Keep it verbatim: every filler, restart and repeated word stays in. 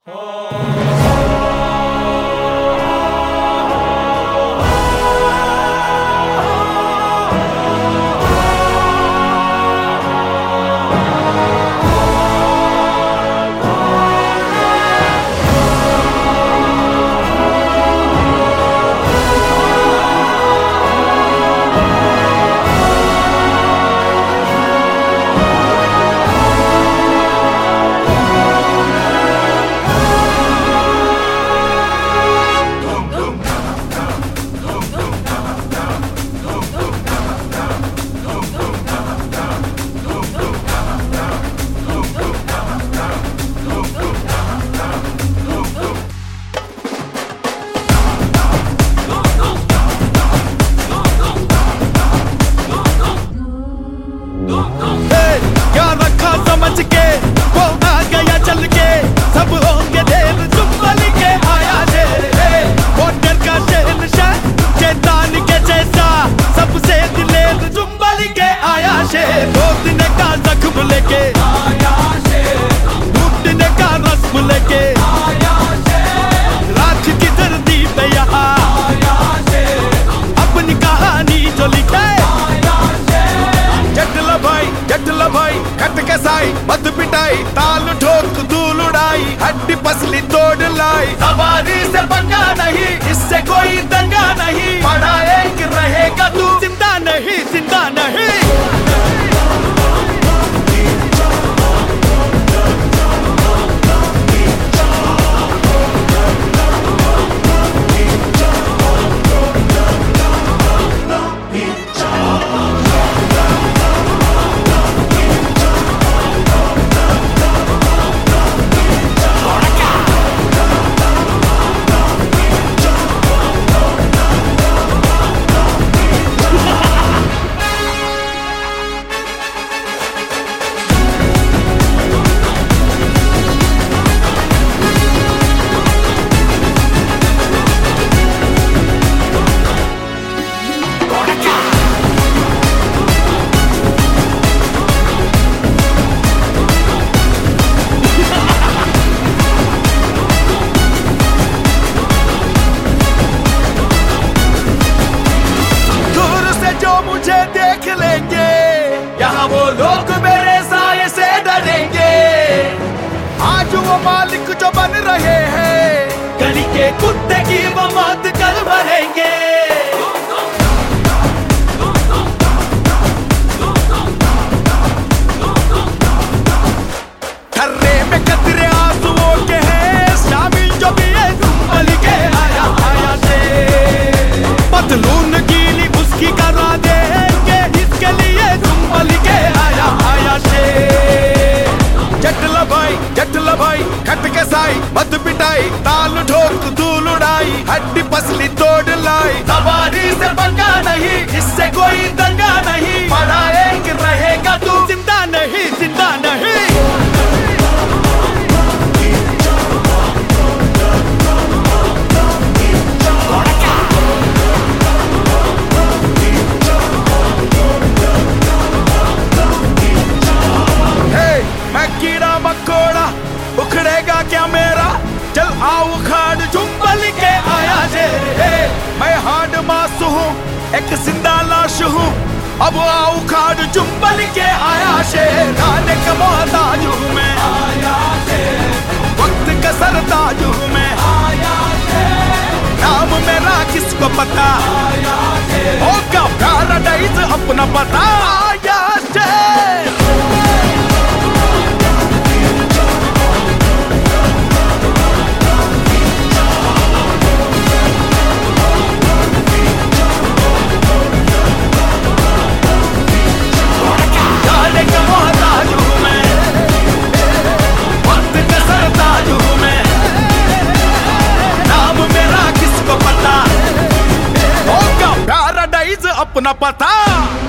मत पिटाई ताल ठोक धूल उड़ाई हड्डी पसली तोड़ लाई। सवारी से पंगा नहीं, इससे कोई दंगा नहीं, पड़ा एक रहेगा तू जिंदा नहीं, जिंदा नहीं। मुझे देख लेंगे यहाँ वो लोग मेरे साये से डरेंगे। आज वो मालिक जो बन रहे हैं, गली के कुत्ते की वो मौत कल भरेंगे। ठर्रे में कतरे आंसुओं के हैं शामिल जो भी है जुम्मल के आया आया से। पतलून गीली उसकी करा देंगे, इसके लिए जुम्मल के आया आया से। जटला भाई जटला भाई खट के साई मत पिटाई ताल ठोक धूल उड़ाई हड्डी पसली तोड़ लाई। सवारी से पंगा नहीं, इससे कोई दंगा नहीं, पड़ा एक रहेगा तू जिंदा नहीं, जिंदा नहीं। कीड़ा मकोड़ा उखड़ेगा क्या मेरा, चल आओ उखाड़ जुम्मल के आया जे। मैं हार्ड मास हूँ एक जिंदा लाश हूँ, अब आओ उखाड़ जुम्मल के आया से। गाने का मोहताज हूँ मैं आया से, वक्त का सरताज हूँ मैं आया से। नाम मेरा किसको पता आया से, होगा पैराडाइज अपना पता आया से। अपना पता